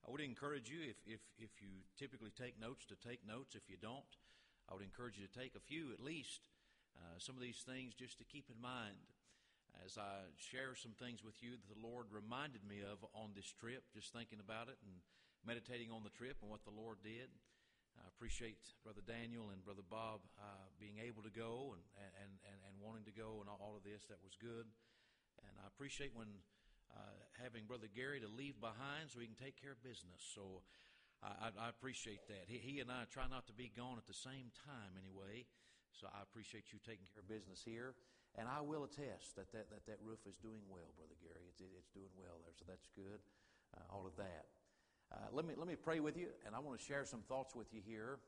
I would encourage you, if you typically take notes, to take notes. If you don't, I would encourage you to take a few at least. Some of these things just to keep in mind as I share some things with you that the Lord reminded me of on this trip, just thinking about it and meditating on the trip and what the Lord did. I appreciate Brother Daniel and Brother Bob being able to go and wanting to go and all of this. That was good. And I appreciate when having Brother Gary to leave behind so he can take care of business. So I appreciate that. He and I try not to be gone at the same time anyway. So I appreciate you taking care of business here. And I will attest that roof is doing well, Brother Gary. It's doing well there, so that's good. All of that. Let me pray with you, and I want to share some thoughts with you here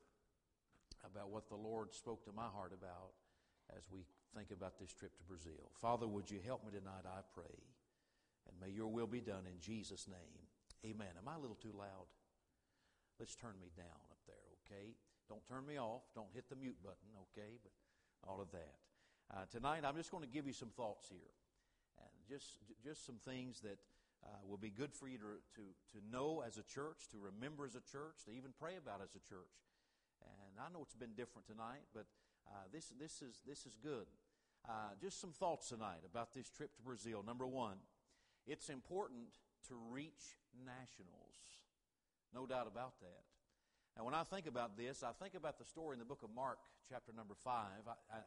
about what the Lord spoke to my heart about as we think about this trip to Brazil. Father, would you help me tonight, I pray, and may your will be done in Jesus' name. Amen. Am I a little too loud? Let's turn me down up there, okay? Don't turn me off. Don't hit the mute button, okay? But all of that. Tonight, I'm just going to give you some thoughts here, and just some things that will be good for you to know as a church, to remember as a church, to even pray about as a church. And I know it's been different tonight, but this is good. Just some thoughts tonight about this trip to Brazil. Number one, it's important to reach nationals. No doubt about that. And when I think about this, I think about the story in the book of Mark, chapter number 5.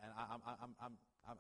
I'm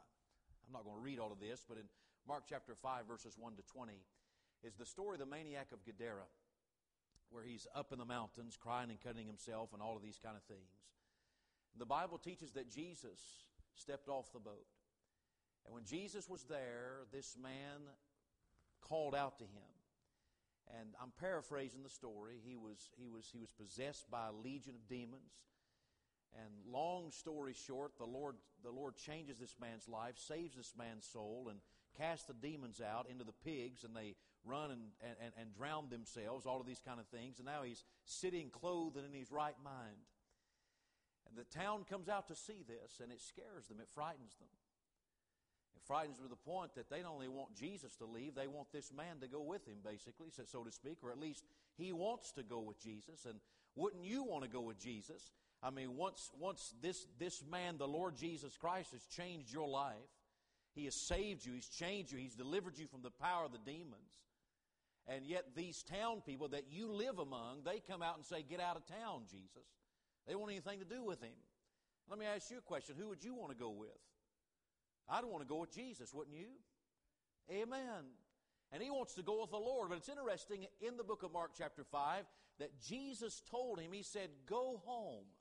not going to read all of this, but in Mark chapter 5, verses 1 to 20, is the story of the maniac of Gadara, where he's up in the mountains crying and cutting himself and all of these kind of things. The Bible teaches that Jesus stepped off the boat. And when Jesus was there, this man called out to him. And I'm paraphrasing the story. He was possessed by a legion of demons. And long story short, the Lord changes this man's life, saves this man's soul, and casts the demons out into the pigs, and they run and drown themselves, all of these kind of things. And now he's sitting clothed and in his right mind. And the town comes out to see this, and it scares them, it frightens them. It frightens them to the point that they don't only want Jesus to leave, they want this man to go with him, basically, so to speak, or at least he wants to go with Jesus. And wouldn't you want to go with Jesus? I mean, once this man, the Lord Jesus Christ, has changed your life, he has saved you, he's changed you, he's delivered you from the power of the demons. And yet these town people that you live among, they come out and say, "Get out of town, Jesus." They don't want anything to do with him. Let me ask you a question. Who would you want to go with? I'd want to go with Jesus, wouldn't you? Amen. And he wants to go with the Lord. But it's interesting in the book of Mark chapter 5 that Jesus told him, he said, "Go home.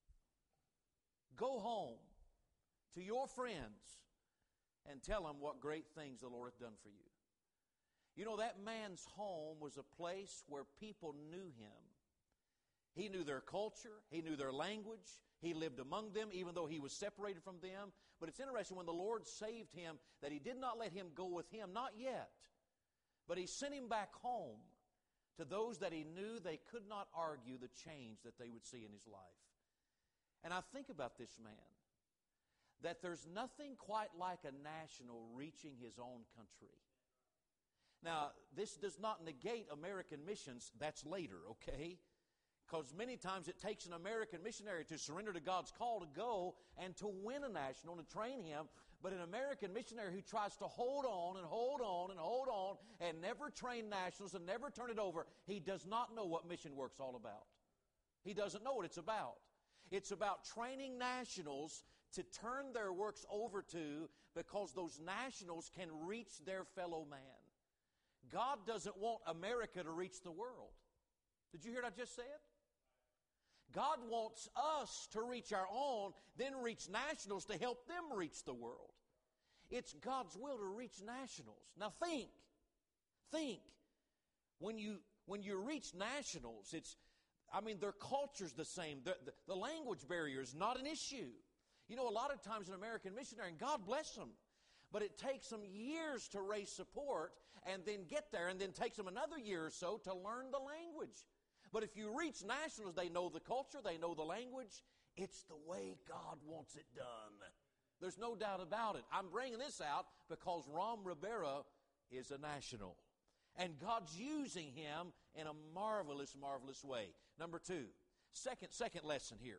Go home to your friends and tell them what great things the Lord hath done for you." You know, that man's home was a place where people knew him. He knew their culture. He knew their language. He lived among them, even though he was separated from them. But it's interesting, when the Lord saved him, that he did not let him go with him, not yet. But he sent him back home to those that he knew they could not argue the change that they would see in his life. And I think about this man, that there's nothing quite like a national reaching his own country. Now, this does not negate American missions. That's later, okay? Because many times it takes an American missionary to surrender to God's call to go and to win a national, to train him. But an American missionary who tries to hold on and hold on and hold on and never train nationals and never turn it over, he does not know what mission work's all about. He doesn't know what it's about. It's about training nationals to turn their works over to, because those nationals can reach their fellow man. God doesn't want America to reach the world. Did you hear what I just said? God wants us to reach our own, then reach nationals to help them reach the world. It's God's will to reach nationals. Now think. When you reach nationals, their culture's the same. The language barrier is not an issue. You know, a lot of times an American missionary, and God bless them, but it takes them years to raise support and then get there, and then takes them another year or so to learn the language. But if you reach nationals, they know the culture, they know the language. It's the way God wants it done. There's no doubt about it. I'm bringing this out because Ram Rivera is a national. And God's using him in a marvelous, marvelous way. Number two, second lesson here.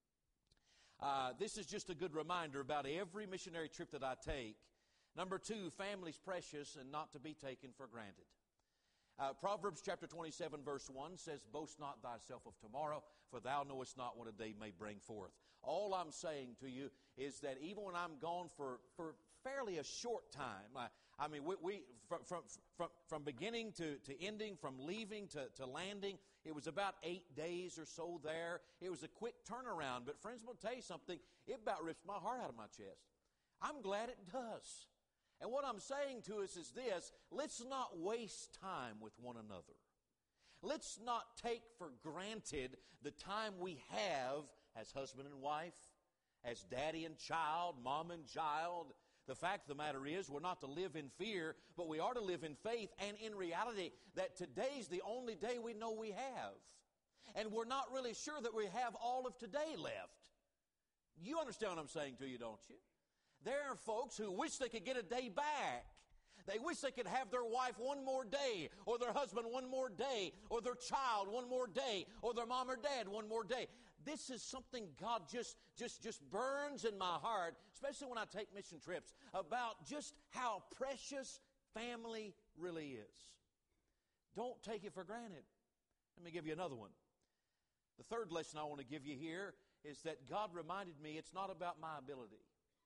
This is just a good reminder about every missionary trip that I take. Number two, family's precious and not to be taken for granted. Proverbs chapter 27 verse 1 says, "Boast not thyself of tomorrow, for thou knowest not what a day may bring forth." All I'm saying to you is that even when I'm gone for fairly a short time, I mean, we from beginning to ending, from leaving to landing, it was about 8 days or so there. It was a quick turnaround. But friends, I'm going to tell you something. It about rips my heart out of my chest. I'm glad it does. And what I'm saying to us is this: let's not waste time with one another. Let's not take for granted the time we have as husband and wife, as daddy and child, mom and child. The fact of the matter is, we're not to live in fear, but we are to live in faith and in reality that today's the only day we know we have. And we're not really sure that we have all of today left. You understand what I'm saying to you, don't you? There are folks who wish they could get a day back. They wish they could have their wife one more day, or their husband one more day, or their child one more day, or their mom or dad one more day. This is something God just burns in my heart, especially when I take mission trips, about just how precious family really is. Don't take it for granted. Let me give you another one. The third lesson I want to give you here is that God reminded me it's not about my ability,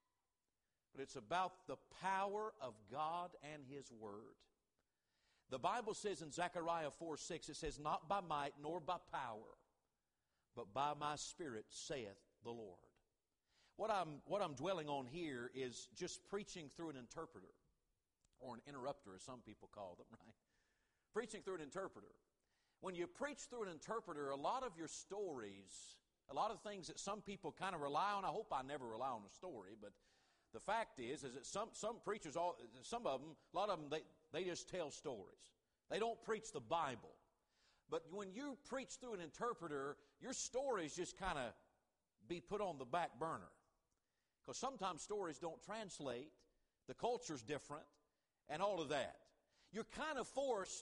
but it's about the power of God and His Word. The Bible says in Zechariah 4:6, it says, "Not by might nor by power, but by my Spirit, saith the Lord." What I'm dwelling on here is just preaching through an interpreter, or an interrupter, as some people call them, right? Preaching through an interpreter. When you preach through an interpreter, a lot of your stories, a lot of things that some people kind of rely on, I hope I never rely on a story, but the fact is that some preachers, some of them, a lot of them, they just tell stories. They don't preach the Bible. But when you preach through an interpreter, your stories just kind of be put on the back burner. Because sometimes stories don't translate, the culture's different, and all of that. You're kind of forced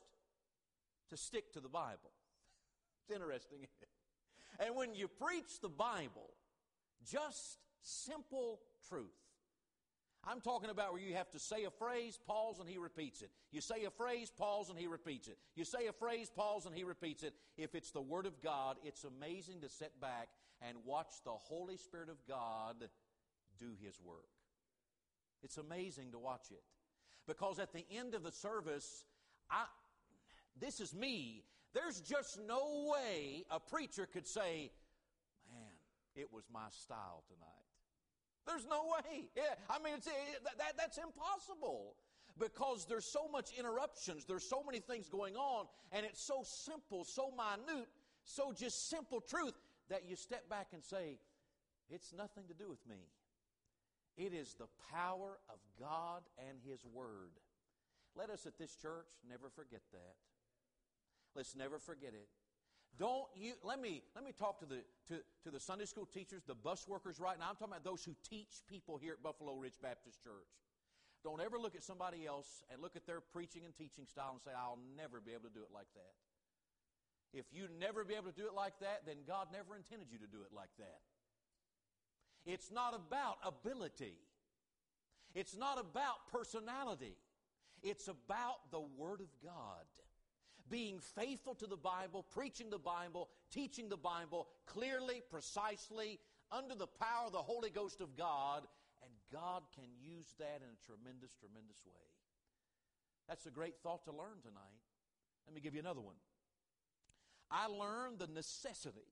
to stick to the Bible. It's interesting, isn't it? And when you preach the Bible, just simple truth. I'm talking about where you have to say a phrase, pause, and He repeats it. You say a phrase, pause, and He repeats it. You say a phrase, pause, and He repeats it. If it's the Word of God, it's amazing to sit back and watch the Holy Spirit of God do His work. It's amazing to watch it. Because at the end of the service, this is me. There's just no way a preacher could say, "Man, it was my style tonight." There's no way. Yeah, I mean, that's impossible. Because there's so much interruptions. There's so many things going on. And it's so simple, so minute, so just simple truth that you step back and say, it's nothing to do with me. It is the power of God and His Word. Let us at this church never forget that. Let's never forget it. Let me talk to the Sunday school teachers, the bus workers right now. I'm talking about those who teach people here at Buffalo Ridge Baptist Church. Don't ever look at somebody else and look at their preaching and teaching style and say, "I'll never be able to do it like that." If you never be able to do it like that, then God never intended you to do it like that. It's not about ability. It's not about personality. It's about the Word of God. Being faithful to the Bible, preaching the Bible, teaching the Bible clearly, precisely, under the power of the Holy Ghost of God, and God can use that in a tremendous, tremendous way. That's a great thought to learn tonight. Let me give you another one. I learned the necessity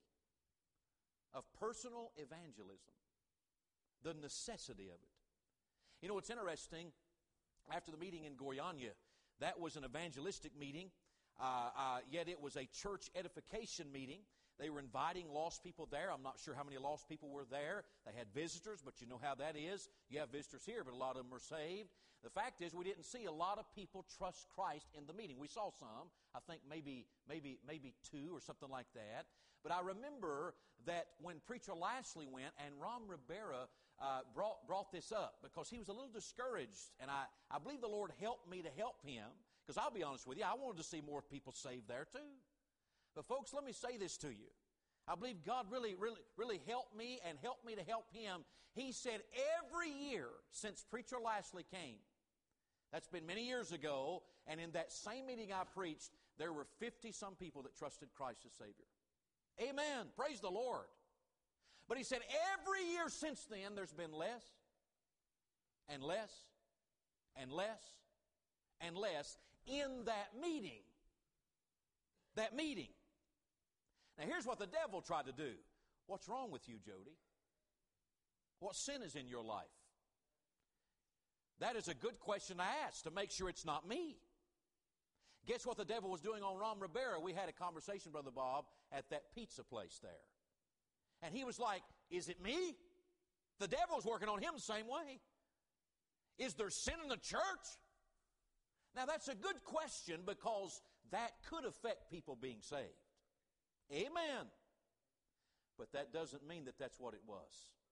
of personal evangelism. The necessity of it. You know, it's interesting. After the meeting in Goiânia, that was an evangelistic meeting. Yet it was a church edification meeting. They were inviting lost people there. I'm not sure how many lost people were there. They had visitors, but you know how that is. You have visitors here, but a lot of them are saved. The fact is, we didn't see a lot of people trust Christ in the meeting. We saw some. I think maybe 2 or something like that. But I remember that when Preacher Lashley went, and Ron Rivera brought this up because he was a little discouraged, and I believe the Lord helped me to help him. Because I'll be honest with you, I wanted to see more people saved there too. But folks, let me say this to you. I believe God really helped me and helped me to help him. He said every year since Preacher Lashley came, that's been many years ago, and in that same meeting I preached, there were 50-some people that trusted Christ as Savior. Amen. Praise the Lord. But he said every year since then, there's been less and less and less and less in that meeting. That meeting. Now here's what the devil tried to do. What's wrong with you, Jody? What sin is in your life? That is a good question to ask to make sure it's not me. Guess what the devil was doing on Ram Rivera? We had a conversation, Brother Bob, at that pizza place there. And he was like, is it me? The devil's working on him the same way. Is there sin in the church? Now that's a good question because that could affect people being saved. Amen. But that doesn't mean that that's what it was.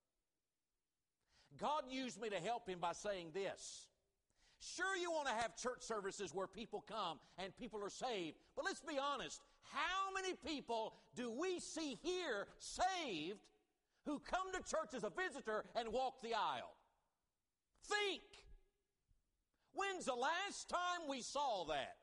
God used me to help him by saying this. Sure, you want to have church services where people come and people are saved, but let's be honest. How many people do we see here saved who come to church as a visitor and walk the aisle? Think. When's the last time we saw that?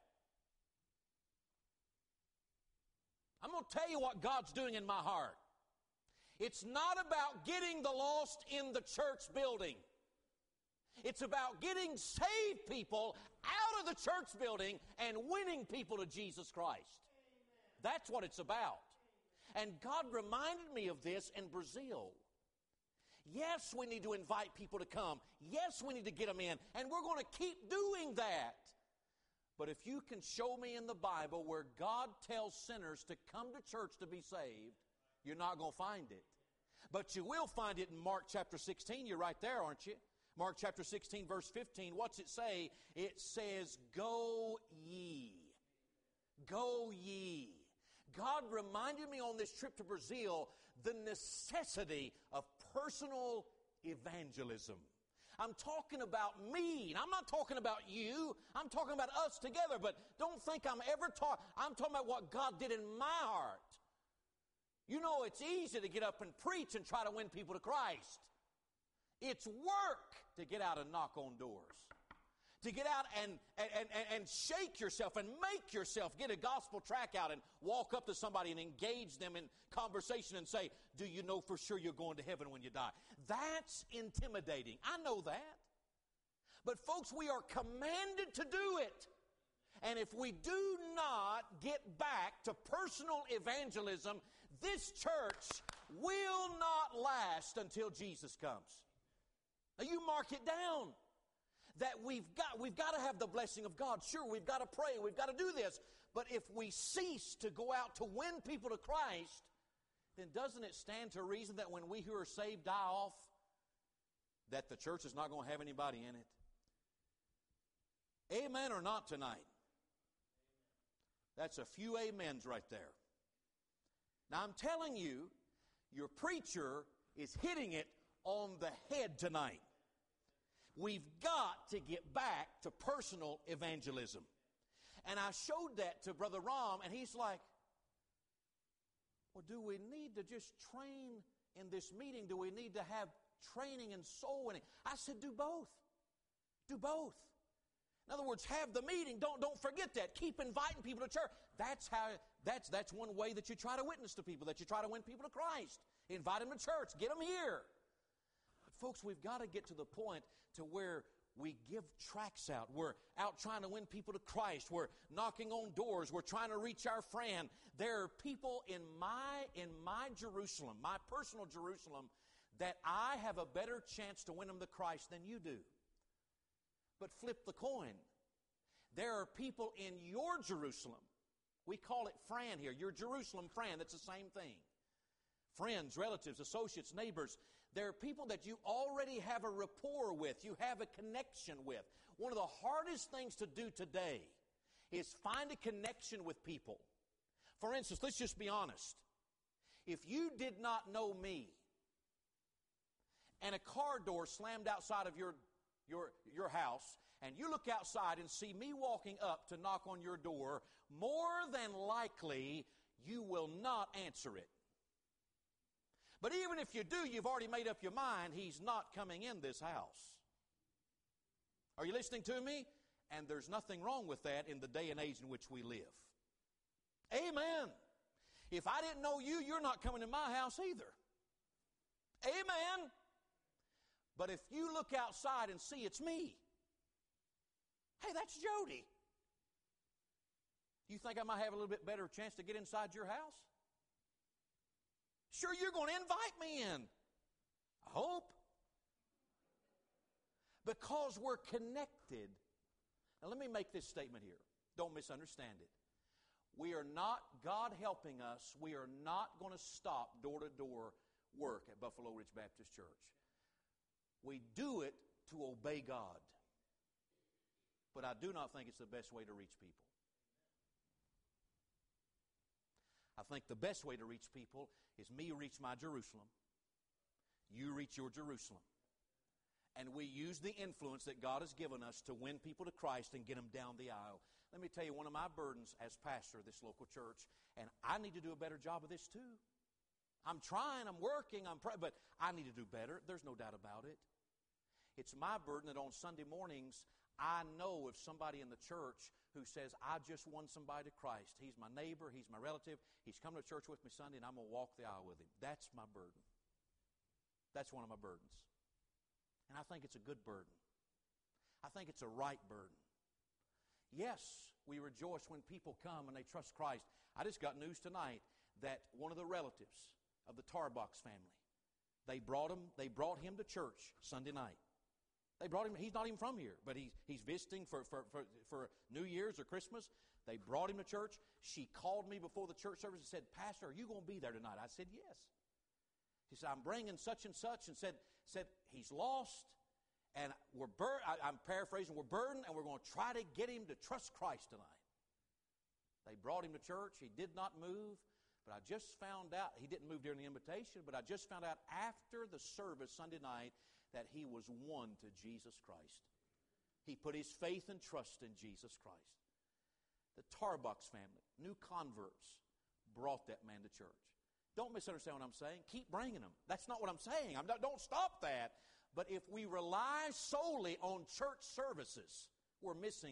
I'm going to tell you what God's doing in my heart. It's not about getting the lost in the church building. It's about getting saved people out of the church building and winning people to Jesus Christ. That's what it's about. And God reminded me of this in Brazil. Yes, we need to invite people to come. Yes, we need to get them in. And we're going to keep doing that. But if you can show me in the Bible where God tells sinners to come to church to be saved, you're not going to find it. But you will find it in Mark chapter 16. You're right there, aren't you? Mark chapter 16, verse 15. What's it say? It says, go ye. Go ye. God reminded me on this trip to Brazil the necessity of personal evangelism. I'm talking about me. I'm not talking about you. I'm talking about us together. But don't think I'm talking about what God did in my heart. You know, it's easy to get up and preach and try to win people to Christ. It's work to get out and knock on doors. To get out and shake yourself and make yourself, get a gospel tract out and walk up to somebody and engage them in conversation and say, do you know for sure you're going to heaven when you die? That's intimidating. I know that. But folks, we are commanded to do it. And if we do not get back to personal evangelism, this church will not last until Jesus comes. Now you mark it down. That we've got to have the blessing of God. Sure, we've got to pray. We've got to do this. But if we cease to go out to win people to Christ, then doesn't it stand to reason that when we who are saved die off, that the church is not going to have anybody in it? Amen or not tonight? That's a few amens right there. Now I'm telling you, your preacher is hitting it on the head tonight. We've got to get back to personal evangelism. And I showed that to Brother Ram, and he's like, well, do we need to just train in this meeting? Do we need to have training in soul winning? I said, do both. Do both. In other words, have the meeting. Don't forget that. Keep inviting people to church. That's one way that you try to witness to people, that you try to win people to Christ. Invite them to church. Get them here. Folks, we've got to get to the point to where we give tracts out. We're out trying to win people to Christ. We're knocking on doors. We're trying to reach our friend. There are people in my Jerusalem, my personal Jerusalem, that I have a better chance to win them to Christ than you do. But flip the coin. There are people in your Jerusalem. We call it Fran here. Your Jerusalem Fran. That's the same thing. Friends, relatives, associates, neighbors. There are people that you already have a rapport with. You have a connection with. One of the hardest things to do today is find a connection with people. For instance, let's just be honest. If you did not know me and a car door slammed outside of your house and you look outside and see me walking up to knock on your door, more than likely you will not answer it. But even if you do, you've already made up your mind He's not coming in this house. Are you listening to me? And there's nothing wrong with that in the day and age in which we live. Amen. If I didn't know you, you're not coming to my house either. Amen. But if you look outside and see it's me, hey, that's Jody. You think I might have a little bit better chance to get inside your house? Sure, you're going to invite me in. I hope. Because we're connected. Now, let me make this statement here. Don't misunderstand it. We are not, God helping us, we are not going to stop door-to-door work at Buffalo Ridge Baptist Church. We do it to obey God. But I do not think it's the best way to reach people. I think the best way to reach people is me reach my Jerusalem, you reach your Jerusalem. And we use the influence that God has given us to win people to Christ and get them down the aisle. Let me tell you, one of my burdens as pastor of this local church, and I need to do a better job of this too. I'm trying, I'm working, but I need to do better. There's no doubt about it. It's my burden that on Sunday mornings, I know if somebody in the church who says, I just won somebody to Christ. He's my neighbor, he's my relative, he's come to church with me Sunday, and I'm going to walk the aisle with him. That's my burden. That's one of my burdens. And I think it's a good burden. I think it's a right burden. Yes, we rejoice when people come and they trust Christ. I just got news tonight that one of the relatives of the Tarbox family, they brought him to church Sunday night. They brought him. He's not even from here, but he's visiting for New Year's or Christmas. They brought him to church. She called me before the church service and said, Pastor, are you going to be there tonight? I said, yes. She said, I'm bringing such and such, and said he's lost, and I'm paraphrasing, we're burdened, and we're going to try to get him to trust Christ tonight. They brought him to church. He did not move, but I just found out, he didn't move during the invitation, but I just found out after the service Sunday night that he was won to Jesus Christ. He put his faith and trust in Jesus Christ. The Tarbox family, new converts, brought that man to church. Don't misunderstand what I'm saying. Keep bringing them. That's not what I'm saying. Don't stop that. But if we rely solely on church services, we're missing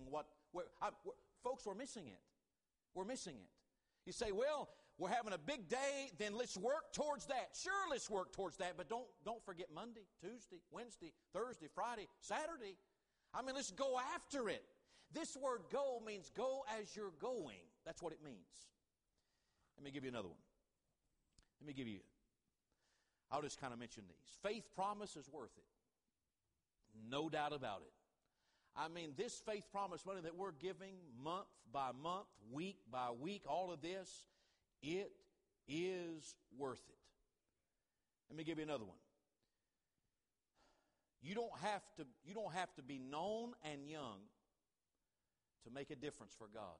folks, we're missing it. We're missing it. You say, well, we're having a big day, then let's work towards that. Sure, let's work towards that, but don't forget Monday, Tuesday, Wednesday, Thursday, Friday, Saturday. I mean, let's go after it. This word go means go as you're going. That's what it means. Let me give you another one. I'll just kind of mention these. Faith promise is worth it. No doubt about it. I mean, this faith promise money that we're giving month by month, week by week, all of this, it is worth it. Let me give you another one. You don't have to be known and young to make a difference for God.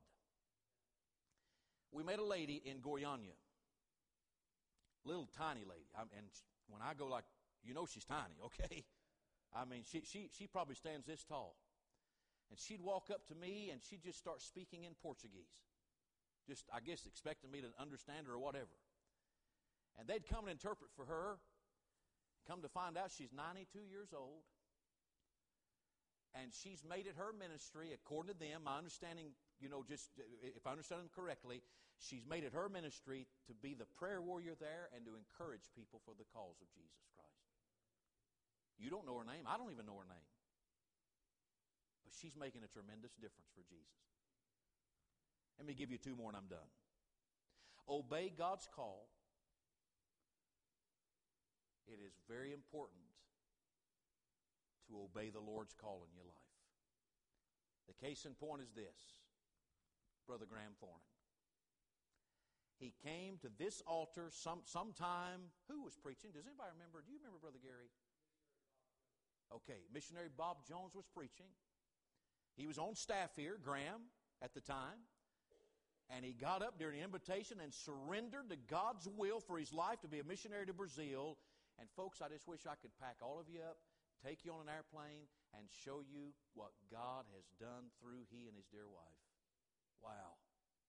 We met a lady in Goiânia. Little tiny lady. And when I go she's tiny, okay? I mean, she probably stands this tall. And she'd walk up to me and she'd just start speaking in Portuguese. Just, I guess, expecting me to understand her or whatever. And they'd come and interpret for her. Come to find out she's 92 years old. And she's made it her ministry, according to them, my understanding, just if I understand them correctly, she's made it her ministry to be the prayer warrior there and to encourage people for the cause of Jesus Christ. You don't know her name. I don't even know her name. But she's making a tremendous difference for Jesus. Let me give you two more and I'm done. Obey God's call. It is very important to obey the Lord's call in your life. The case in point is this. Brother Graham Thornton. He came to this altar sometime. Who was preaching? Does anybody remember? Do you remember Brother Gary? Okay, missionary Bob Jones was preaching. He was on staff here, Graham, at the time. And he got up during the invitation and surrendered to God's will for his life to be a missionary to Brazil. And folks, I just wish I could pack all of you up, take you on an airplane, and show you what God has done through he and his dear wife. Wow.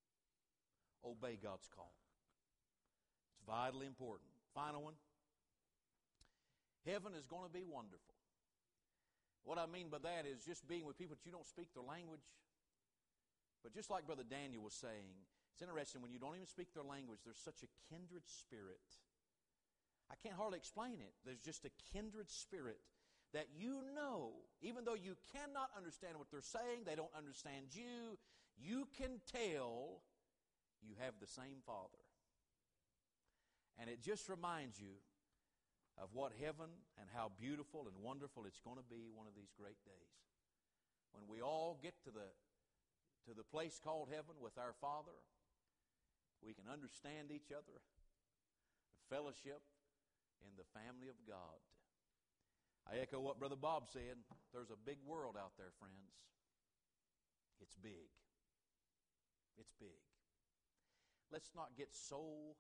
Obey God's call. It's vitally important. Final one. Heaven is going to be wonderful. What I mean by that is just being with people that you don't speak their language. But just like Brother Daniel was saying, it's interesting when you don't even speak their language, there's such a kindred spirit. I can't hardly explain it. There's just a kindred spirit that you know, even though you cannot understand what they're saying, they don't understand you, you can tell you have the same Father. And it just reminds you of what heaven and how beautiful and wonderful it's going to be one of these great days. When we all get to the place called heaven with our Father, we can understand each other, fellowship in the family of God. I echo what Brother Bob said. There's a big world out there, friends. It's big. It's big. Let's not get so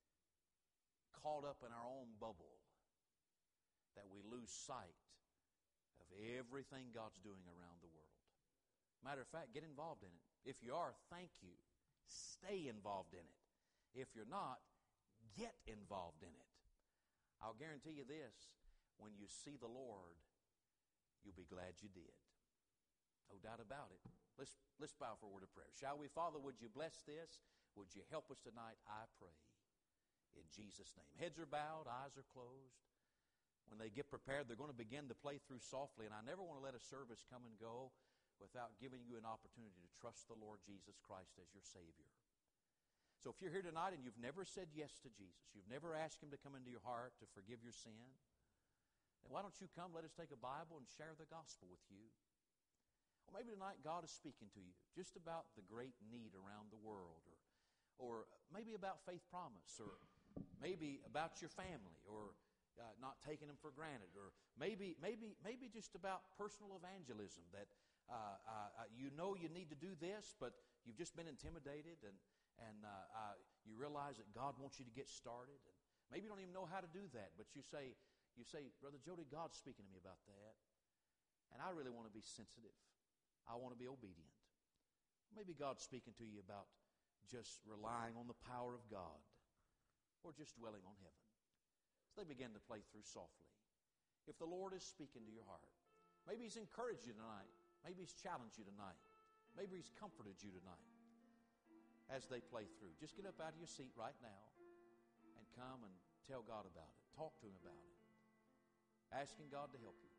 caught up in our own bubble that we lose sight of everything God's doing around the world. Matter of fact, get involved in it. If you are, thank you. Stay involved in it. If you're not, get involved in it. I'll guarantee you this, when you see the Lord, you'll be glad you did. No doubt about it. Let's bow for a word of prayer. Shall we? Father, would you bless this? Would you help us tonight? I pray. In Jesus' name. Heads are bowed, eyes are closed. When they get prepared, they're going to begin to play through softly. And I never want to let a service come and go without giving you an opportunity to trust the Lord Jesus Christ as your Savior. So if you're here tonight and you've never said yes to Jesus, you've never asked Him to come into your heart to forgive your sin, then why don't you come, let us take a Bible and share the gospel with you. Or maybe tonight God is speaking to you just about the great need around the world, or maybe about Faith Promise, or maybe about your family, or not taking them for granted, or maybe just about personal evangelism, that you know you need to do this, but you've just been intimidated, and you realize that God wants you to get started. And maybe you don't even know how to do that, but you say, Brother Jody, God's speaking to me about that, and I really want to be sensitive. I want to be obedient. Maybe God's speaking to you about just relying on the power of God, or just dwelling on heaven. So they begin to play through softly. If the Lord is speaking to your heart, maybe He's encouraged you tonight. Maybe He's challenged you tonight. Maybe He's comforted you tonight. As they play through, just get up out of your seat right now and come and tell God about it. Talk to Him about it. Asking God to help you.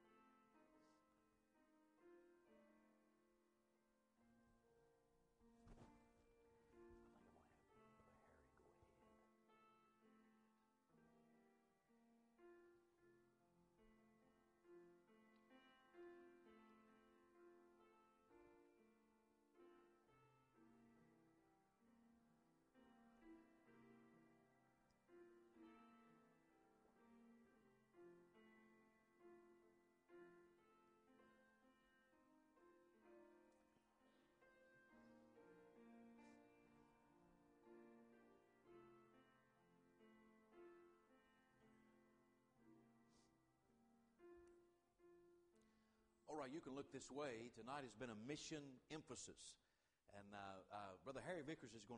All right, you can look this way. Tonight has been a mission emphasis. And Brother Harry Vickers is going to